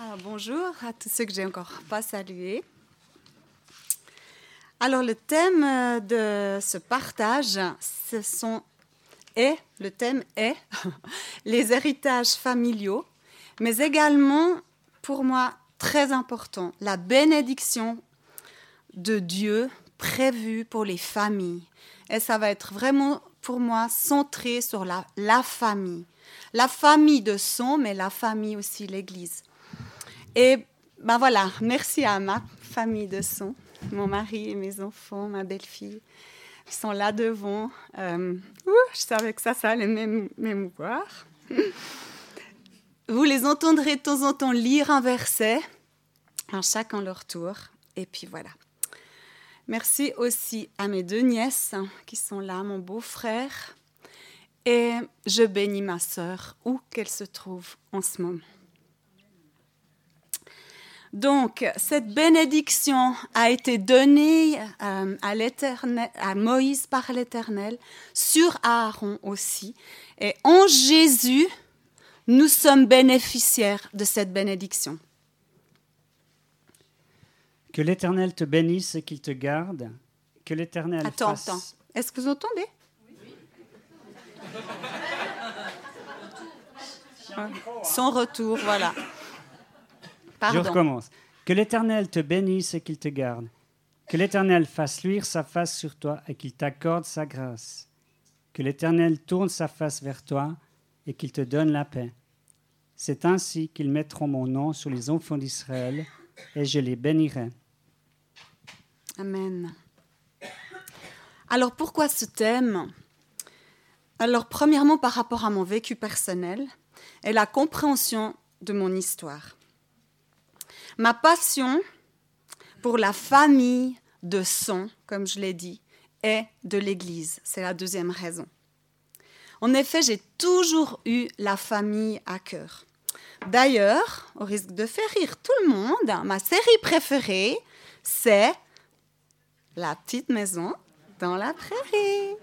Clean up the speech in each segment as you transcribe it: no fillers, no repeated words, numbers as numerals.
Alors, bonjour à tous ceux que j'ai encore pas salués. Alors, le thème de ce partage, le thème est les héritages familiaux, mais également, pour moi, très important, la bénédiction de Dieu prévue pour les familles. Et ça va être vraiment, pour moi, centré sur la famille. La famille de sang, mais la famille aussi, l'Église. Et ben voilà, merci à ma famille de sang, mon mari et mes enfants, ma belle-fille. Ils sont là devant. Je savais que ça allait m'émouvoir. Vous les entendrez de temps en temps lire un verset, chacun leur tour. Et puis voilà. Merci aussi à mes deux nièces qui sont là, mon beau-frère. Et je bénis ma sœur, où qu'elle se trouve en ce moment. Donc, cette bénédiction a été donnée à Moïse par l'Éternel, sur Aaron aussi. Et en Jésus, nous sommes bénéficiaires de cette bénédiction. Que l'Éternel te bénisse et qu'il te garde. Que l'Éternel fasse... Attends. Est-ce que vous entendez? Son retour, voilà. Pardon. Je recommence. Que l'Éternel te bénisse et qu'il te garde. Que l'Éternel fasse luire sa face sur toi et qu'il t'accorde sa grâce. Que l'Éternel tourne sa face vers toi et qu'il te donne la paix. C'est ainsi qu'ils mettront mon nom sur les enfants d'Israël et je les bénirai. Amen. Alors, pourquoi ce thème? Alors, premièrement, par rapport à mon vécu personnel et la compréhension de mon histoire. Ma passion pour la famille de sang, comme je l'ai dit, est de l'Église. C'est la deuxième raison. En effet, j'ai toujours eu la famille à cœur. D'ailleurs, au risque de faire rire tout le monde, ma série préférée, c'est La petite maison dans la prairie.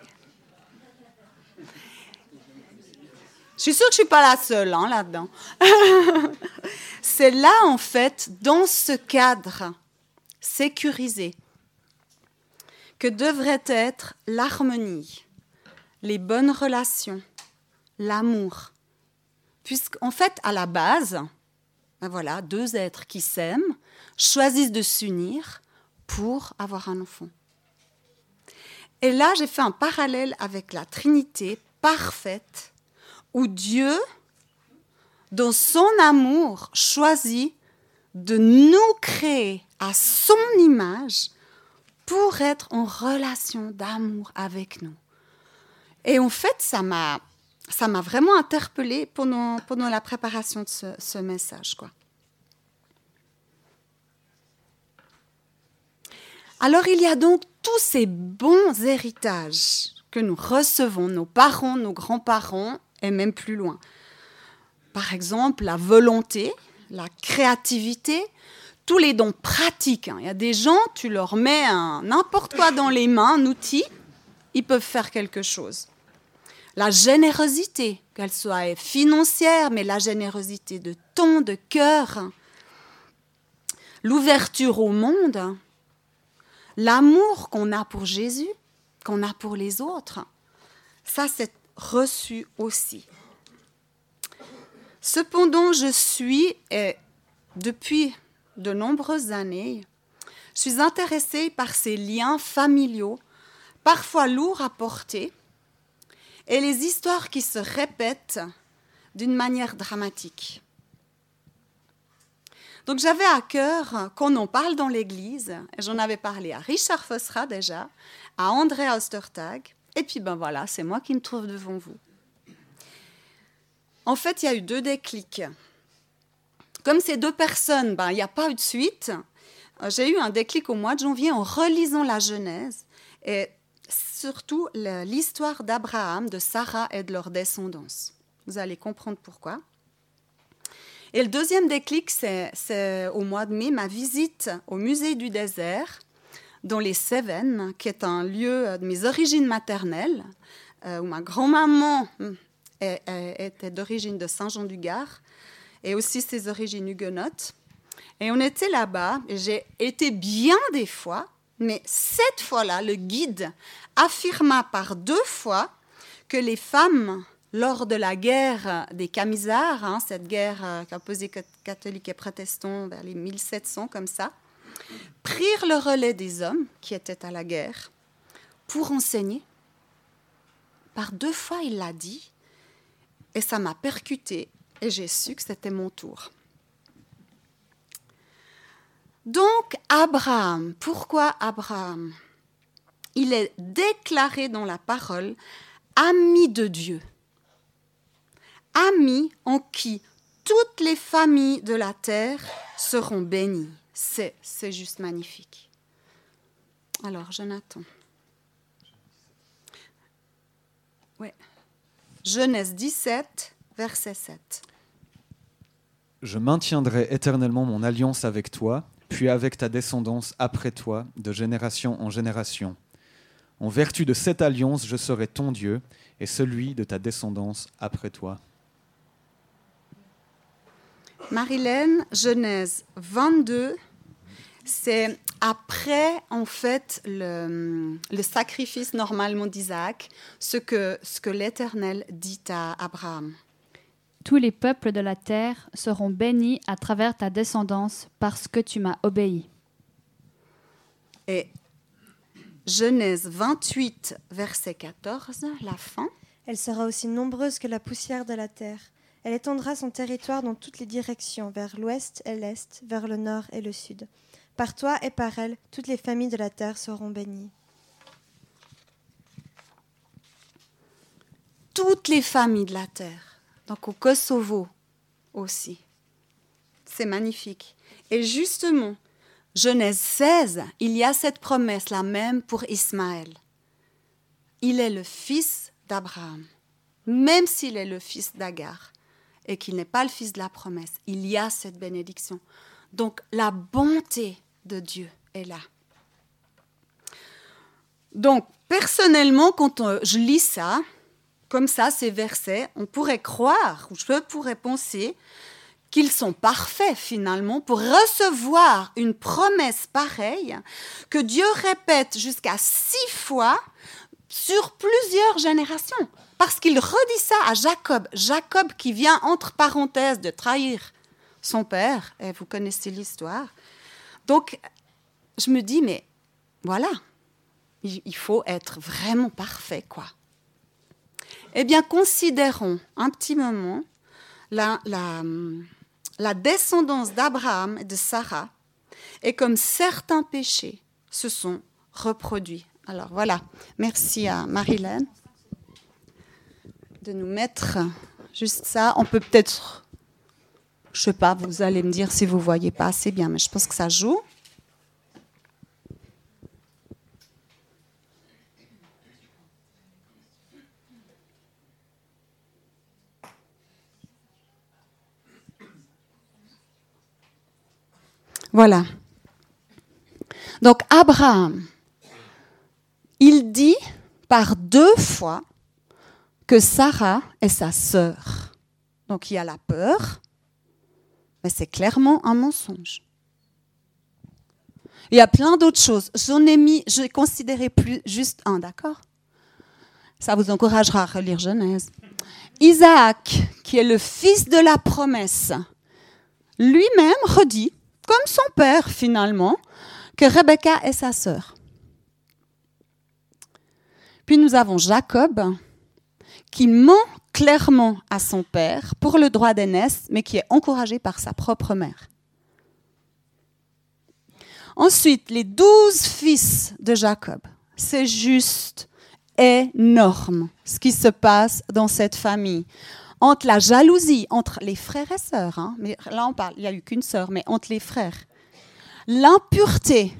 Je suis sûre que je ne suis pas la seule là-dedans. C'est là, en fait, dans ce cadre sécurisé, que devrait être l'harmonie, les bonnes relations, l'amour. Puisqu'en fait, à la base, voilà, deux êtres qui s'aiment choisissent de s'unir pour avoir un enfant. Et là, j'ai fait un parallèle avec la Trinité parfaite, où Dieu, dans son amour, choisit de nous créer à son image pour être en relation d'amour avec nous. Et en fait, ça m'a vraiment interpellée pendant la préparation de ce message, quoi. Alors, il y a donc tous ces bons héritages que nous recevons, nos parents, nos grands-parents, et même plus loin. Par exemple, la volonté, la créativité, tous les dons pratiques. Il y a des gens, tu leur mets n'importe quoi dans les mains, un outil, ils peuvent faire quelque chose. La générosité, qu'elle soit financière, mais la générosité de temps, de cœur. L'ouverture au monde. L'amour qu'on a pour Jésus, qu'on a pour les autres. Ça, c'est reçu aussi. Cependant, je suis, depuis de nombreuses années, je suis intéressée par ces liens familiaux, parfois lourds à porter, et les histoires qui se répètent d'une manière dramatique. Donc j'avais à cœur qu'on en parle dans l'Église, et j'en avais parlé à Richard Fossra déjà, à André Ostertag, et puis ben voilà, c'est moi qui me trouve devant vous. En fait, il y a eu deux déclics. Comme ces deux personnes, il n'y a pas eu de suite, j'ai eu un déclic au mois de janvier en relisant la Genèse et surtout l'histoire d'Abraham, de Sarah et de leur descendance. Vous allez comprendre pourquoi. Et le deuxième déclic, c'est au mois de mai, ma visite au musée du désert dans les Cévennes, qui est un lieu de mes origines maternelles, où ma grand-maman était d'origine de Saint-Jean-du-Gard. et aussi ses origines huguenotes. Et on était là-bas, et j'ai été bien des fois, mais cette fois-là, le guide affirma par 2 fois que les femmes, lors de la guerre des Camisards, cette guerre qui a opposé catholiques et protestants vers les 1700 comme ça, prirent le relais des hommes qui étaient à la guerre pour enseigner. Par 2 fois, il l'a dit, et ça m'a percuté, et j'ai su que c'était mon tour. Donc, Abraham, pourquoi Abraham? Il est déclaré dans la parole ami de Dieu. Ami en qui toutes les familles de la terre seront bénies. C'est juste magnifique. Alors, Jonathan. Oui. Genèse 17, verset 7. Je maintiendrai éternellement mon alliance avec toi, puis avec ta descendance après toi, de génération en génération. En vertu de cette alliance, je serai ton Dieu et celui de ta descendance après toi. Marilène, Genèse 22, c'est après en fait le sacrifice normalement d'Isaac, ce que l'Éternel dit à Abraham. Tous les peuples de la terre seront bénis à travers ta descendance parce que tu m'as obéi. Et Genèse 28, verset 14, la fin. Elle sera aussi nombreuse que la poussière de la terre. Elle étendra son territoire dans toutes les directions, vers l'ouest et l'est, vers le nord et le sud. Par toi et par elle, toutes les familles de la terre seront bénies. Toutes les familles de la terre. Donc au Kosovo aussi. C'est magnifique. Et justement, Genèse 16, il y a cette promesse la même pour Ismaël. Il est le fils d'Abraham, même s'il est le fils d'Agar et qu'il n'est pas le fils de la promesse. Il y a cette bénédiction. Donc la bonté de Dieu est là. Donc personnellement, quand je lis ça, comme ça, ces versets, on pourrait croire, ou je pourrais penser, qu'ils sont parfaits finalement pour recevoir une promesse pareille que Dieu répète jusqu'à 6 fois sur plusieurs générations. Parce qu'il redit ça à Jacob. Jacob qui vient entre parenthèses de trahir son père, et vous connaissez l'histoire. Donc, je me dis, mais voilà, il faut être vraiment parfait, quoi. Eh bien, considérons un petit moment la descendance d'Abraham et de Sarah, et comme certains péchés se sont reproduits. Alors voilà, merci à Marilène de nous mettre juste ça. On peut peut-être, je ne sais pas, vous allez me dire si vous ne voyez pas assez bien, mais je pense que ça joue. Voilà. Donc Abraham, il dit par 2 fois que Sarah est sa sœur. Donc il y a la peur, mais c'est clairement un mensonge. Il y a plein d'autres choses. J'ai considéré plus juste un, d'accord? Ça vous encouragera à relire Genèse. Isaac, qui est le fils de la promesse, lui-même redit, comme son père finalement, que Rebecca est sa sœur. Puis nous avons Jacob, qui ment clairement à son père pour le droit d'aînesse, mais qui est encouragé par sa propre mère. Ensuite, les 12 fils de Jacob. C'est juste énorme ce qui se passe dans cette famille. Entre la jalousie, entre les frères et sœurs, mais là on parle, il n'y a eu qu'une sœur, mais entre les frères. L'impureté.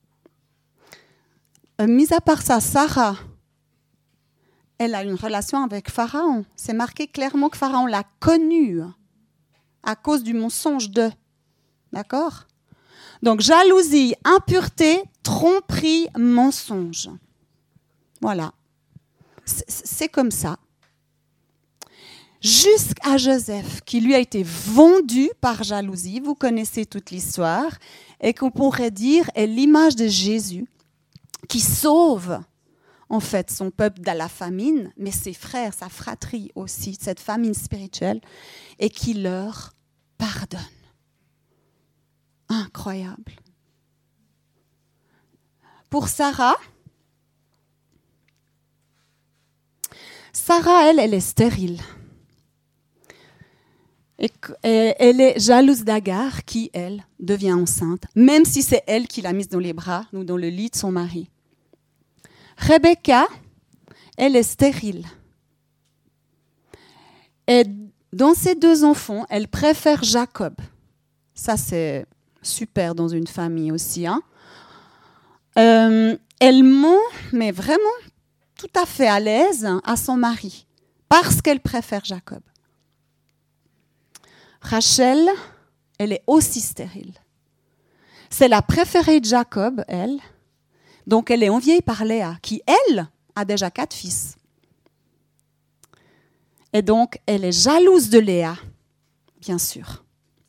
Mis à part ça, Sarah, elle a une relation avec Pharaon. C'est marqué clairement que Pharaon l'a connue à cause du mensonge de. D'accord? Donc jalousie, impureté, tromperie, mensonge. Voilà. C'est comme ça. jusqu'à Joseph, qui lui a été vendu par jalousie. Vous connaissez toute l'histoire. Et qu'on pourrait dire est l'image de Jésus qui sauve en fait son peuple de la famine, mais ses frères, sa fratrie aussi, cette famine spirituelle, et qui leur pardonne. Incroyable. Pour Sarah, elle est stérile. Et elle est jalouse d'Agar, qui, elle, devient enceinte, même si c'est elle qui l'a mise dans les bras ou dans le lit de son mari. Rebecca, elle est stérile. Et dans ses 2 enfants, elle préfère Jacob. Ça, c'est super dans une famille aussi. Hein. Elle ment, mais vraiment tout à fait à l'aise à son mari, parce qu'elle préfère Jacob. Rachel, elle est aussi stérile. C'est la préférée de Jacob, elle. Donc, elle est enviée par Léa, qui, elle, a déjà 4 fils. Et donc, elle est jalouse de Léa, bien sûr.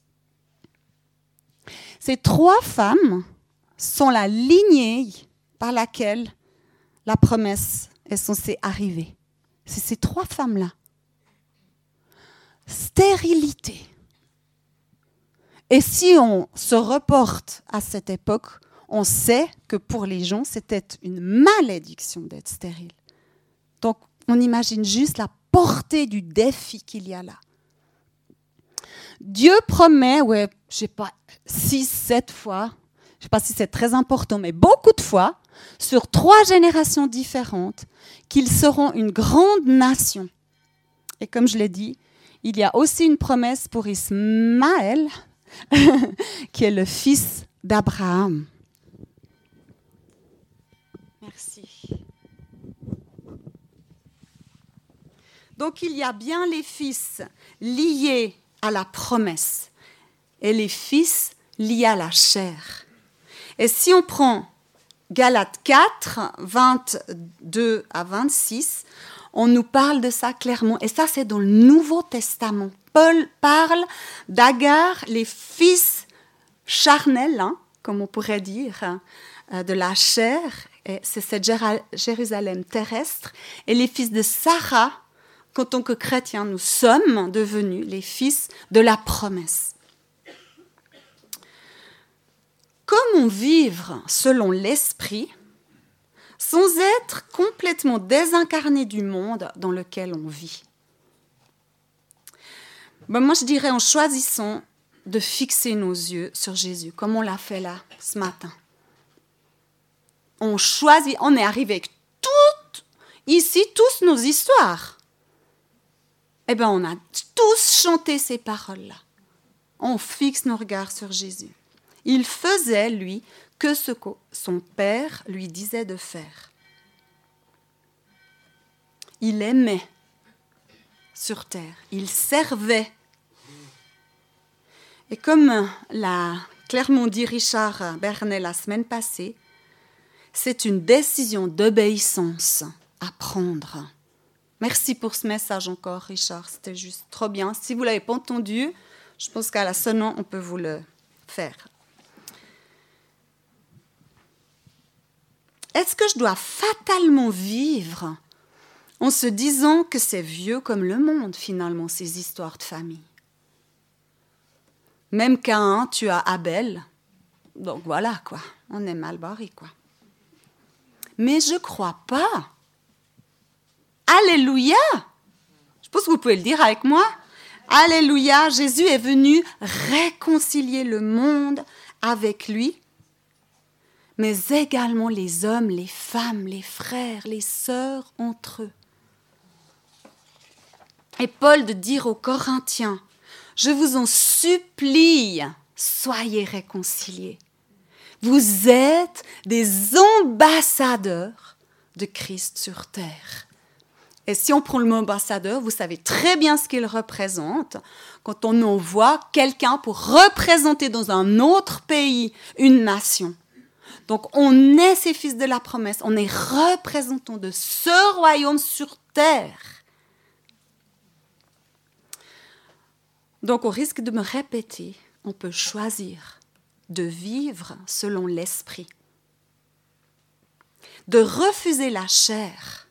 Ces 3 femmes sont la lignée par laquelle la promesse est censée arriver. C'est ces 3 femmes-là. Stérilité. Et si on se reporte à cette époque, on sait que pour les gens, c'était une malédiction d'être stérile. Donc, on imagine juste la portée du défi qu'il y a là. Dieu promet, 6, 7 fois, je ne sais pas si c'est très important, mais beaucoup de fois, sur 3 générations différentes, qu'ils seront une grande nation. Et comme je l'ai dit, il y a aussi une promesse pour Ismaël, qui est le fils d'Abraham. Merci. Donc il y a bien les fils liés à la promesse et les fils liés à la chair. Et si on prend Galates 4, 22 à 26, on nous parle de ça clairement. Et ça, c'est dans le Nouveau Testament. Paul parle d'Agar, les fils charnels, comme on pourrait dire, de la chair. Et c'est cette Jérusalem terrestre. Et les fils de Sarah, qu'en tant que chrétiens, nous sommes devenus les fils de la promesse. Comment vivre selon l'esprit sans être complètement désincarné du monde dans lequel on vit? Moi, je dirais en choisissant de fixer nos yeux sur Jésus, comme on l'a fait là, ce matin. On est arrivé avec tous nos histoires. Eh bien, on a tous chanté ces paroles-là. On fixe nos regards sur Jésus. Il faisait, lui, que ce que son Père lui disait de faire. Il aimait sur terre. Il servait. Et comme l'a clairement dit Richard Bernet la semaine passée, c'est une décision d'obéissance à prendre. Merci pour ce message encore, Richard. C'était juste trop bien. Si vous ne l'avez pas entendu, je pense qu'à la sonnant, on peut vous le faire. Est-ce que je dois fatalement vivre en se disant que c'est vieux comme le monde, finalement, ces histoires de famille? Même Caïn, tu as Abel. Donc voilà, quoi. On est mal barré, quoi. Mais je ne crois pas. Alléluia! Je pense que vous pouvez le dire avec moi. Alléluia! Jésus est venu réconcilier le monde avec lui, mais également les hommes, les femmes, les frères, les sœurs entre eux. Et Paul de dire aux Corinthiens, je vous en supplie, soyez réconciliés. Vous êtes des ambassadeurs de Christ sur terre. Et si on prend le mot ambassadeur, vous savez très bien ce qu'il représente quand on envoie quelqu'un pour représenter dans un autre pays une nation. Donc on est ces fils de la promesse, on est représentants de ce royaume sur terre. Donc, au risque de me répéter, on peut choisir de vivre selon l'esprit, de refuser la chair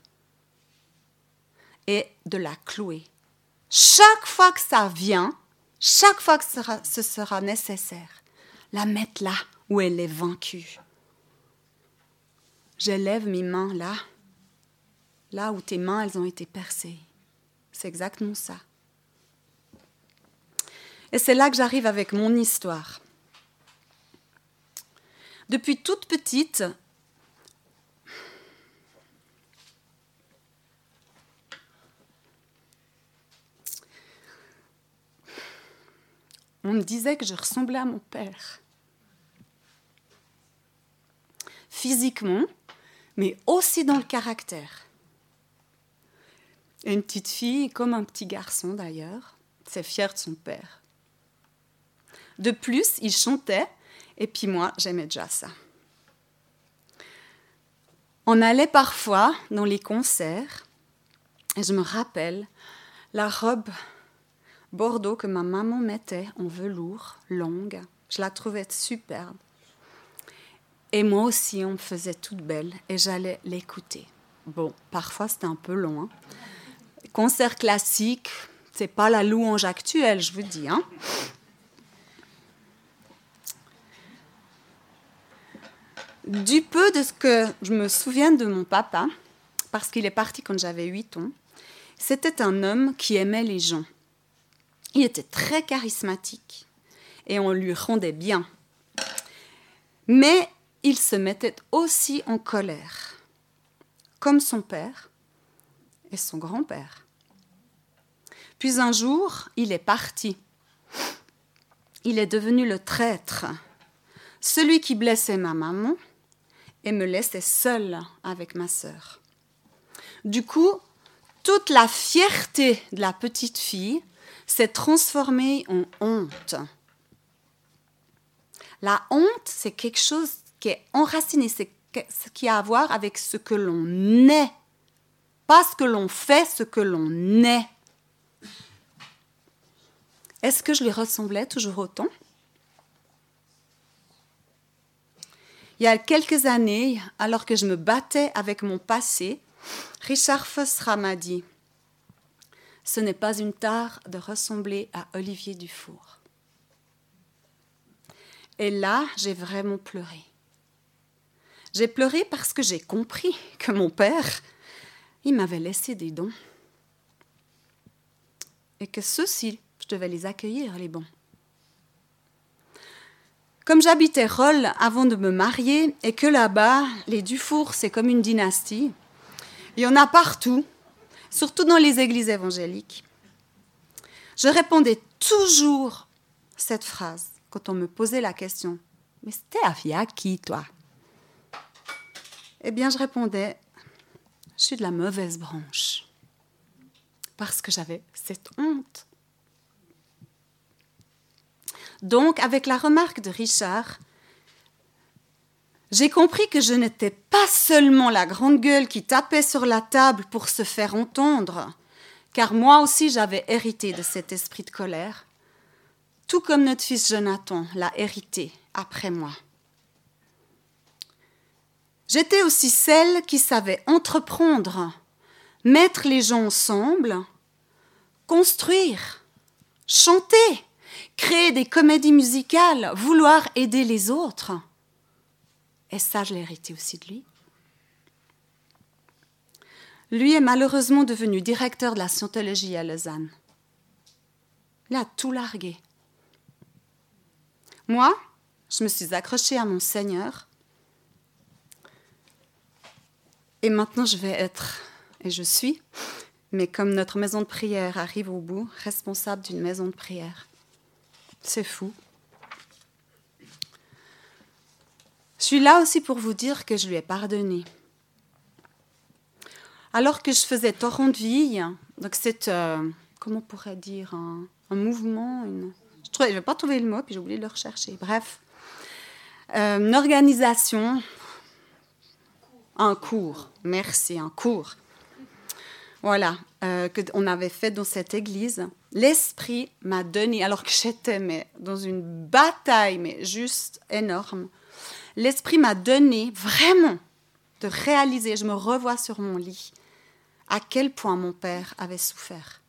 et de la clouer. Chaque fois que ça vient, chaque fois que ce sera nécessaire, la mettre là où elle est vaincue. J'élève mes mains là où tes mains, elles ont été percées. C'est exactement ça. Et c'est là que j'arrive avec mon histoire. Depuis toute petite, on me disait que je ressemblais à mon père. Physiquement, mais aussi dans le caractère. Et une petite fille, comme un petit garçon d'ailleurs, c'est fier de son père. De plus, il chantait, et puis moi, j'aimais déjà ça. On allait parfois dans les concerts, et je me rappelle la robe bordeaux que ma maman mettait en velours, longue. Je la trouvais superbe. Et moi aussi, on me faisait toute belle, et j'allais l'écouter. Bon, parfois, c'était un peu long. Hein. Concert classique, c'est pas la louange actuelle, je vous dis. Hein. Du peu de ce que je me souviens de mon papa, parce qu'il est parti quand j'avais 8 ans, c'était un homme qui aimait les gens. Il était très charismatique et on lui rendait bien. Mais il se mettait aussi en colère, comme son père et son grand-père. Puis un jour, il est parti. Il est devenu le traître, celui qui blessait ma maman et me laissait seule avec ma sœur. Du coup, toute la fierté de la petite fille s'est transformée en honte. La honte, c'est quelque chose qui est enraciné, c'est ce qui a à voir avec ce que l'on est, pas ce que l'on fait, ce que l'on est. Est-ce que je lui ressemblais toujours autant ? Il y a quelques années, alors que je me battais avec mon passé, Richard Fossra m'a dit « Ce n'est pas une tare de ressembler à Olivier Dufour. » Et là, j'ai vraiment pleuré. J'ai pleuré parce que j'ai compris que mon père, il m'avait laissé des dons. Et que ceux-ci, je devais les accueillir, les bons. Comme j'habitais Rolle avant de me marier et que là-bas, les Dufour, c'est comme une dynastie, il y en a partout, surtout dans les églises évangéliques. Je répondais toujours cette phrase quand on me posait la question « Mais c'était à qui, toi ?» Eh bien, je répondais « Je suis de la mauvaise branche. » Parce que j'avais cette honte. Donc, avec la remarque de Richard, j'ai compris que je n'étais pas seulement la grande gueule qui tapait sur la table pour se faire entendre, car moi aussi j'avais hérité de cet esprit de colère, tout comme notre fils Jonathan l'a hérité après moi. J'étais aussi celle qui savait entreprendre, mettre les gens ensemble, construire, chanter, créer des comédies musicales, vouloir aider les autres. Et ça, je l'ai hérité aussi de lui. Lui est malheureusement devenu directeur de la scientologie à Lausanne. Il a tout largué. Moi, je me suis accrochée à mon Seigneur. Et maintenant, je vais être, et je suis, mais comme notre maison de prière arrive au bout, responsable d'une maison de prière. C'est fou. Je suis là aussi pour vous dire que je lui ai pardonné. Alors que je faisais torrent de vie, donc c'est, comment on pourrait dire, un mouvement, je ne vais pas trouver le mot, puis j'ai oublié de le rechercher. Bref, une organisation, un cours, merci, un cours. Voilà, qu'on avait fait dans cette église. l'Esprit m'a donné, alors que j'étais dans une bataille, mais juste énorme, l'Esprit m'a donné vraiment de réaliser, je me revois sur mon lit, à quel point mon père avait souffert.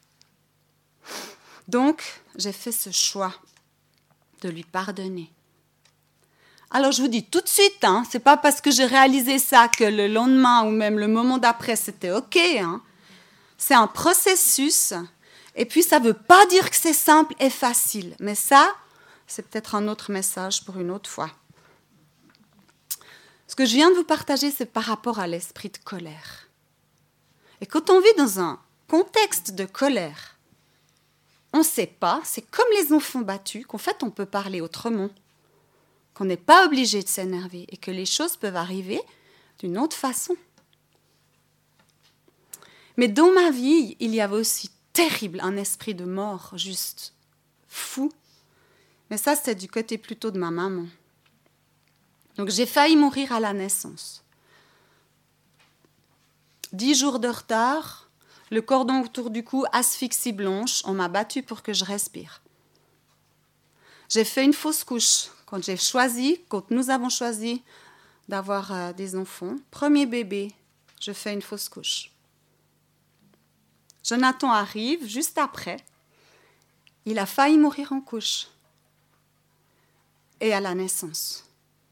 Donc, j'ai fait ce choix de lui pardonner. Alors, je vous dis tout de suite, c'est pas parce que j'ai réalisé ça que le lendemain ou même le moment d'après, c'était OK. C'est un processus. Et puis, ça ne veut pas dire que c'est simple et facile. Mais ça, c'est peut-être un autre message pour une autre fois. Ce que je viens de vous partager, c'est par rapport à l'esprit de colère. Et quand on vit dans un contexte de colère, on ne sait pas, c'est comme les enfants battus, qu'en fait, on peut parler autrement, qu'on n'est pas obligé de s'énerver et que les choses peuvent arriver d'une autre façon. Mais dans ma vie, il y avait aussi terrible, un esprit de mort, juste fou. Mais ça, c'était du côté plutôt de ma maman. Donc, j'ai failli mourir à la naissance. 10 jours de retard, le cordon autour du cou, asphyxie blanche, on m'a battue pour que je respire. J'ai fait une fausse couche quand nous avons choisi d'avoir des enfants. Premier bébé, je fais une fausse couche. Jonathan arrive juste après. Il a failli mourir en couche et à la naissance.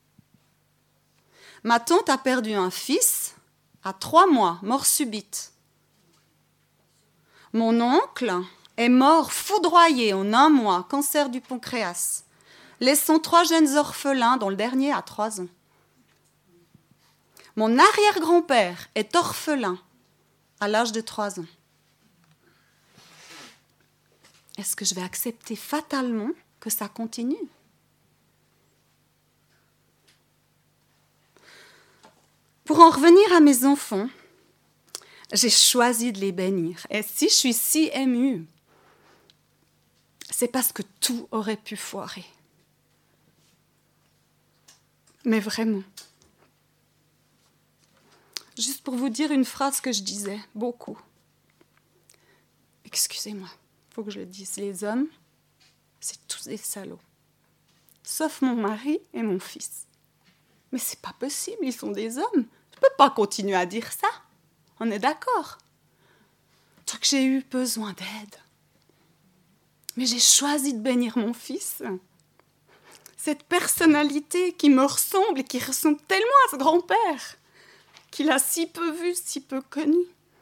Ma tante a perdu un fils à 3 mois, mort subite. Mon oncle est mort foudroyé en 1 mois, cancer du pancréas, laissant 3 jeunes orphelins, dont le dernier a 3 ans. Mon arrière-grand-père est orphelin à l'âge de 3 ans. Est-ce que je vais accepter fatalement que ça continue ? Pour en revenir à mes enfants, j'ai choisi de les bénir. Et si je suis si émue, c'est parce que tout aurait pu foirer. Mais vraiment. Juste pour vous dire une phrase que je disais beaucoup. Excusez-moi, il faut que je le dise. Les hommes, c'est tous des salauds. Sauf mon mari et mon fils. Mais c'est pas possible, ils sont des hommes. Je peux pas continuer à dire ça. On est d'accord. Donc j'ai eu besoin d'aide. Mais j'ai choisi de bénir mon fils. Cette personnalité qui me ressemble et qui ressemble tellement à ce grand-père, qu'il a si peu vu, si peu connu.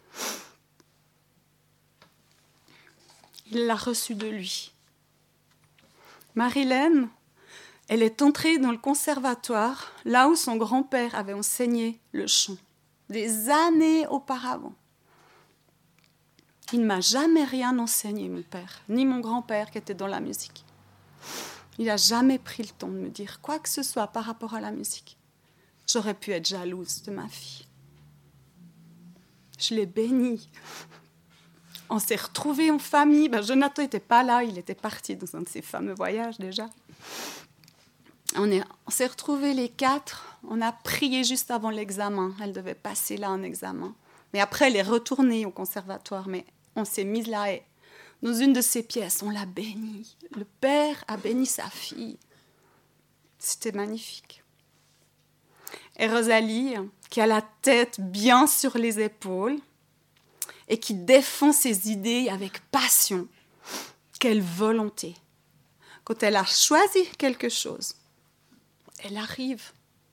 Il l'a reçu de lui. Marilène, elle est entrée dans le conservatoire, là où son grand-père avait enseigné le chant, des années auparavant. Il ne m'a jamais rien enseigné, mon père, ni mon grand-père qui était dans la musique. Il n'a jamais pris le temps de me dire quoi que ce soit par rapport à la musique. J'aurais pu être jalouse de ma fille. Je l'ai bénie. On s'est retrouvés en famille. Jonathan n'était pas là, il était parti dans un de ses fameux voyages déjà. On s'est retrouvés les 4. On a prié juste avant l'examen. Elle devait passer là un examen. Mais après, elle est retournée au conservatoire. Mais on s'est mis là et dans une de ses pièces, on l'a bénie. Le père a béni sa fille. C'était magnifique. Et Rosalie, qui a la tête bien sur les épaules et qui défend ses idées avec passion, quelle volonté. Quand elle a choisi quelque chose, elle arrive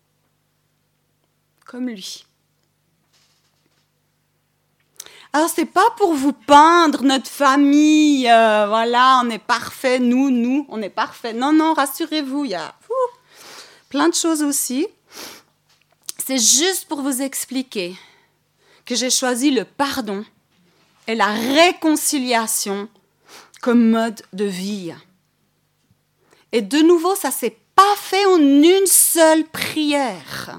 comme lui. Alors, c'est pas pour vous peindre notre famille, voilà, on est parfait, nous, on est parfait. Non, rassurez-vous, il y a plein de choses aussi. C'est juste pour vous expliquer que j'ai choisi le pardon et la réconciliation comme mode de vie. Et de nouveau, ça ne s'est pas fait en une seule prière.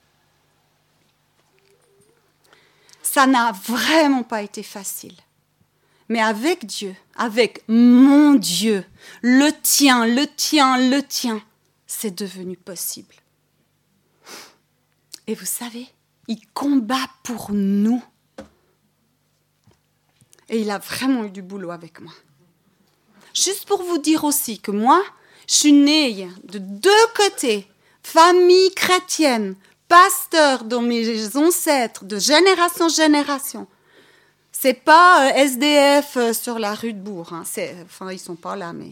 Ça n'a vraiment pas été facile. Mais avec Dieu, avec mon Dieu, le tien, c'est devenu possible. Et vous savez, il combat pour nous. Et il a vraiment eu du boulot avec moi. Juste pour vous dire aussi que moi, je suis née de deux côtés, famille chrétienne, pasteur dans mes ancêtres, de génération en génération. C'est pas SDF sur la rue de Bourg. Hein. Enfin, ils sont pas là, mais...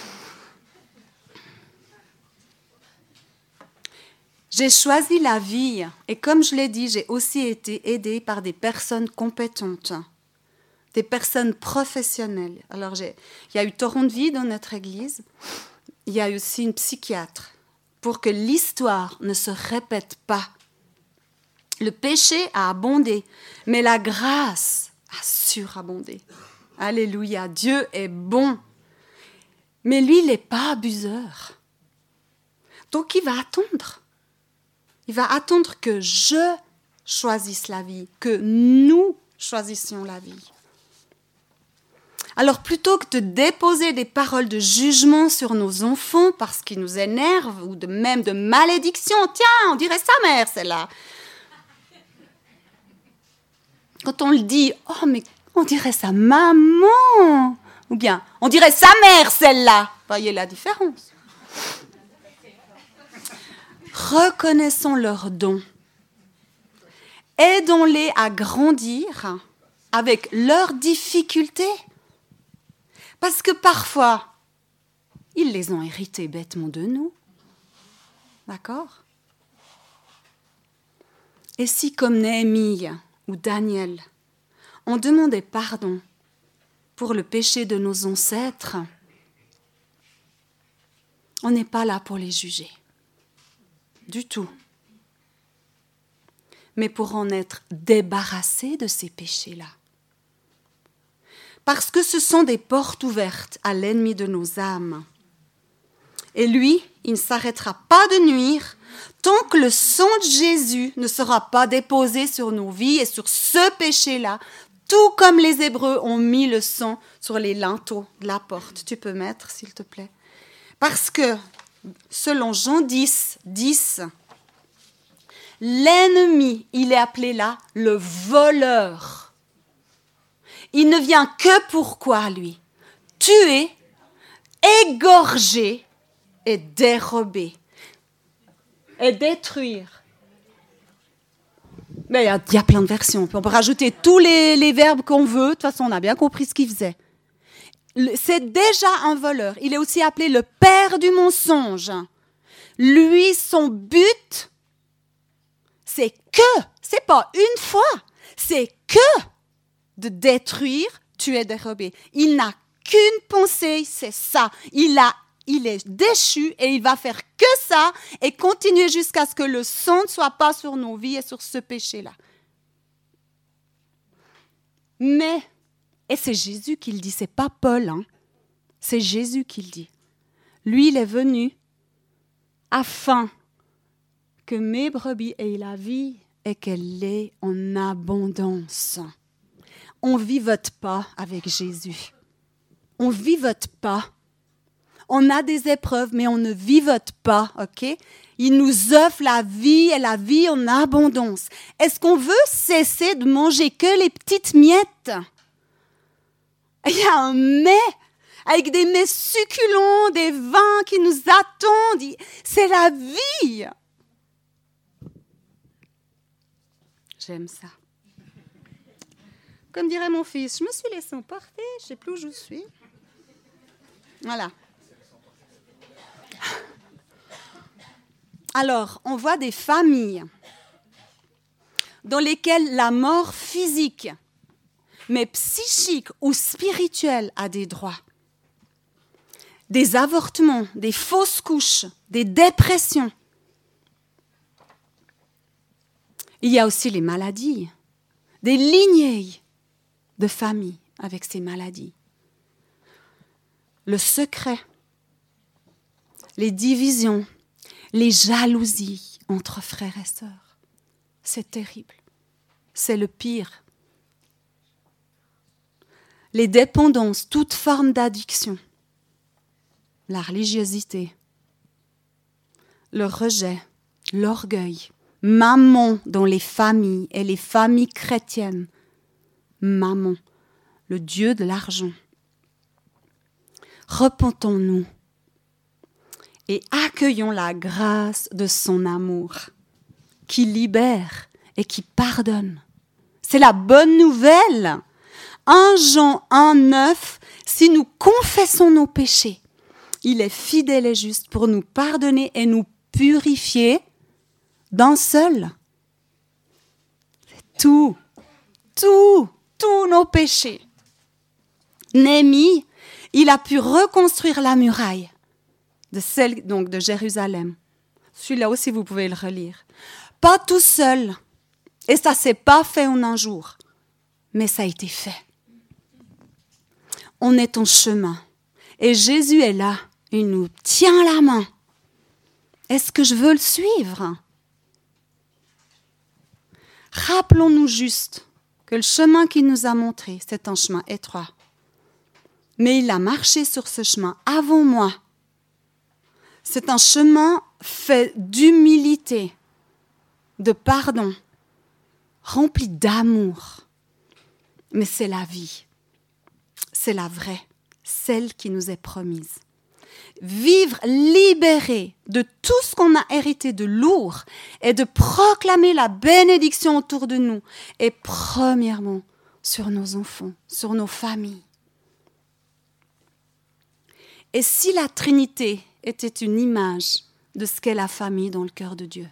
J'ai choisi la vie. Et comme je l'ai dit, j'ai aussi été aidée par des personnes compétentes, des personnes professionnelles. Alors, il y a eu torrent de vie dans notre église. Il y a aussi une psychiatre pour que l'histoire ne se répète pas. Le péché a abondé, mais la grâce a surabondé. Alléluia, Dieu est bon. Mais lui, il n'est pas abuseur. Donc, il va attendre. Il va attendre que je choisisse la vie, que nous choisissions la vie. Alors, plutôt que de déposer des paroles de jugement sur nos enfants parce qu'ils nous énervent, ou même de malédiction, tiens, on dirait sa mère, celle-là. Quand on le dit, oh, mais on dirait sa maman, ou bien, on dirait sa mère, celle-là. Voyez la différence. Reconnaissons leurs dons. Aidons-les à grandir avec leurs difficultés. Parce que parfois, ils les ont hérités bêtement de nous. D'accord ? Et si, comme Néhémie ou Daniel, on demandait pardon pour le péché de nos ancêtres, on n'est pas là pour les juger. Du tout. Mais pour en être débarrassé de ces péchés-là. Parce que ce sont des portes ouvertes à l'ennemi de nos âmes. Et lui, il ne s'arrêtera pas de nuire tant que le sang de Jésus ne sera pas déposé sur nos vies et sur ce péché-là, tout comme les Hébreux ont mis le sang sur les linteaux de la porte. Tu peux mettre, s'il te plaît. Parce que, selon Jean 10, l'ennemi, il est appelé là le voleur. Il ne vient que pour quoi, lui ? Tuer, égorger et dérober. Et détruire. Mais il y a plein de versions. On peut rajouter tous les verbes qu'on veut. De toute façon, on a bien compris ce qu'il faisait. C'est déjà un voleur. Il est aussi appelé le père du mensonge. Lui, son but, c'est pas une fois, c'est que de détruire, tuer, dérober. Il n'a qu'une pensée, c'est ça. Il est déchu et il va faire que ça et continuer jusqu'à ce que le sang ne soit pas sur nos vies et sur ce péché-là. Mais, et c'est Jésus qui le dit, c'est pas Paul, hein. C'est Jésus qui le dit. Lui, il est venu afin que mes brebis aient la vie et qu'elle l'ait en abondance. On ne vivote pas avec Jésus. On ne vivote pas. On a des épreuves, mais on ne vivote pas, ok ? Il nous offre la vie et la vie en abondance. Est-ce qu'on veut cesser de manger que les petites miettes ? Il y a un mets avec des mets succulents, des vins qui nous attendent. C'est la vie. J'aime ça. Comme dirait mon fils, je me suis laissé emporter, je ne sais plus où je suis. Voilà. Alors, on voit des familles dans lesquelles la mort physique, mais psychique ou spirituelle, a des droits. Des avortements, des fausses couches, des dépressions. Il y a aussi les maladies, des lignées de familles avec ces maladies. Le secret, les divisions, les jalousies entre frères et sœurs. C'est terrible. C'est le pire. Les dépendances, toute forme d'addiction. La religiosité, le rejet, l'orgueil, mammon dans les familles et les familles chrétiennes, mammon, le Dieu de l'argent. Repentons-nous et accueillons la grâce de son amour qui libère et qui pardonne. C'est la bonne nouvelle. 1 Jean 1,9, si nous confessons nos péchés, il est fidèle et juste pour nous pardonner et nous purifier d'un seul. C'est tous nos péchés. Néhémie, il a pu reconstruire la muraille de Jérusalem. Celui-là aussi, vous pouvez le relire. Pas tout seul. Et ça ne s'est pas fait en un jour. Mais ça a été fait. On est en chemin. Et Jésus est là. Il nous tient la main. Est-ce que je veux le suivre? Rappelons-nous juste que le chemin qu'il nous a montré, c'est un chemin étroit. Mais il a marché sur ce chemin avant moi. C'est un chemin fait d'humilité, de pardon, rempli d'amour. Mais c'est la vie. C'est la vraie, celle qui nous est promise. Vivre libéré de tout ce qu'on a hérité de lourd et de proclamer la bénédiction autour de nous et premièrement sur nos enfants, sur nos familles. Et si la Trinité était une image de ce qu'est la famille dans le cœur de Dieu?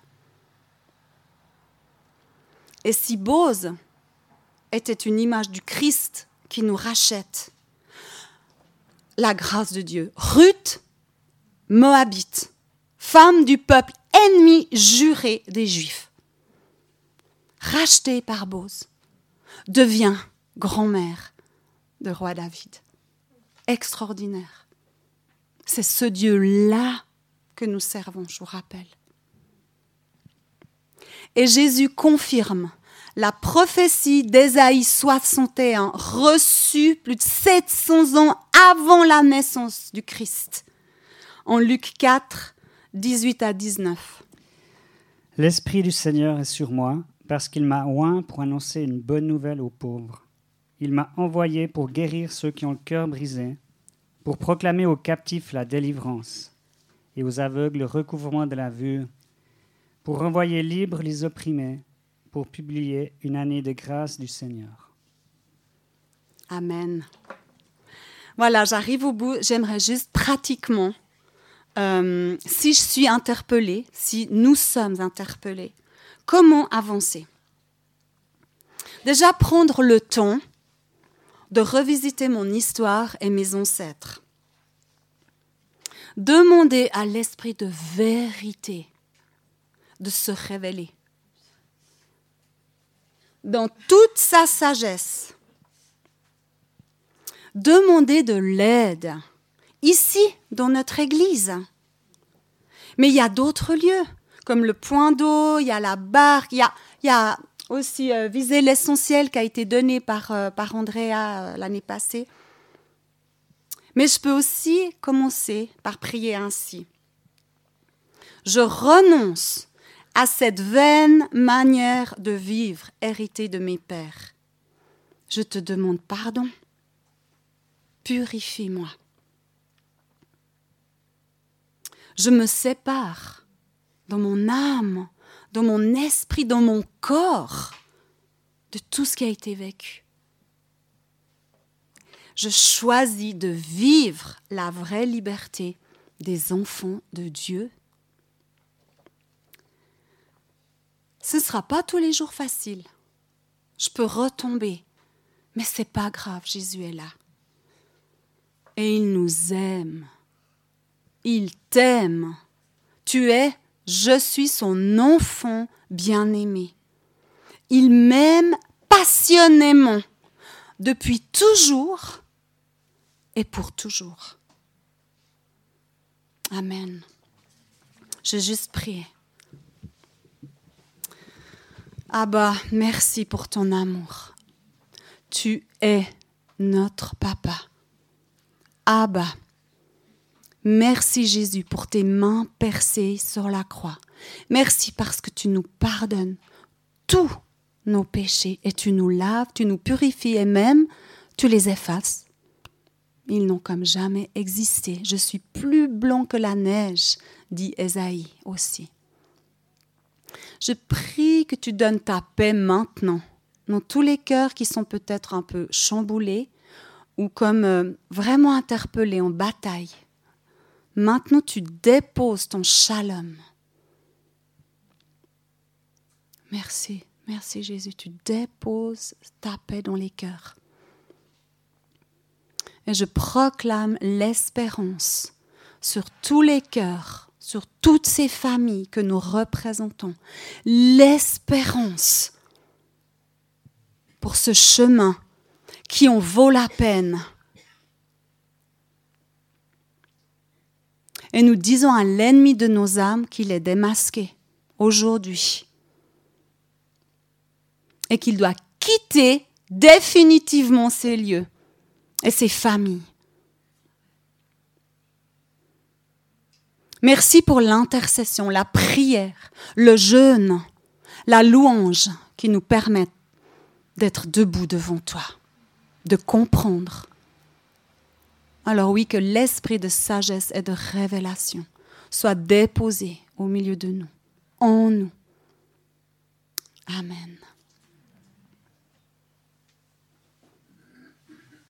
Et si Bose était une image du Christ qui nous rachète, la grâce de Dieu. Ruth, Moabite, femme du peuple ennemi juré des Juifs, rachetée par Bose, devient grand-mère de roi David. Extraordinaire. C'est ce Dieu-là que nous servons, je vous rappelle. Et Jésus confirme la prophétie d'Ésaïe 61, reçue plus de 700 ans avant la naissance du Christ, en Luc 4, 18 à 19. L'Esprit du Seigneur est sur moi, parce qu'il m'a oint pour annoncer une bonne nouvelle aux pauvres. Il m'a envoyé pour guérir ceux qui ont le cœur brisé, pour proclamer aux captifs la délivrance, et aux aveugles le recouvrement de la vue, pour renvoyer libres les opprimés, pour publier une année de grâce du Seigneur. Amen. Voilà, j'arrive au bout. J'aimerais juste pratiquement, si je suis interpellée, si nous sommes interpellés, comment avancer? Déjà, prendre le temps de revisiter mon histoire et mes ancêtres. Demander à l'esprit de vérité de se révéler dans toute sa sagesse. Demander de l'aide, ici, dans notre église. Mais il y a d'autres lieux, comme le point d'eau, il y a la barque, il y a aussi Viser l'essentiel qui a été donné par Andrea l'année passée. Mais je peux aussi commencer par prier ainsi. Je renonce à cette vaine manière de vivre héritée de mes pères. Je te demande pardon. Purifie-moi. Je me sépare dans mon âme, dans mon esprit, dans mon corps de tout ce qui a été vécu. Je choisis de vivre la vraie liberté des enfants de Dieu. Ce ne sera pas tous les jours facile. Je peux retomber, mais ce n'est pas grave, Jésus est là. Et il nous aime. Il t'aime. Je suis son enfant bien-aimé. Il m'aime passionnément, depuis toujours et pour toujours. Amen. Je vais juste prier. Abba, merci pour ton amour. Tu es notre papa. Abba, merci Jésus pour tes mains percées sur la croix. Merci parce que tu nous pardonnes tous nos péchés et tu nous laves, tu nous purifies et même Tu les effaces. Ils n'ont comme jamais existé. Je suis plus blanc que la neige, dit Ésaïe aussi. Je prie que tu donnes ta paix maintenant dans tous les cœurs qui sont peut-être un peu chamboulés ou comme vraiment interpellés en bataille. Maintenant, tu déposes ton shalom. Merci, merci Jésus, tu déposes ta paix dans les cœurs. Et je proclame l'espérance sur tous les cœurs, sur toutes ces familles que nous représentons. L'espérance pour ce chemin qui en vaut la peine. Et nous disons à l'ennemi de nos âmes qu'il est démasqué aujourd'hui et qu'il doit quitter définitivement ces lieux et ces familles. Merci pour l'intercession, la prière, le jeûne, la louange qui nous permettent d'être debout devant toi, de comprendre. Alors oui, que l'esprit de sagesse et de révélation soit déposé au milieu de nous, en nous. Amen.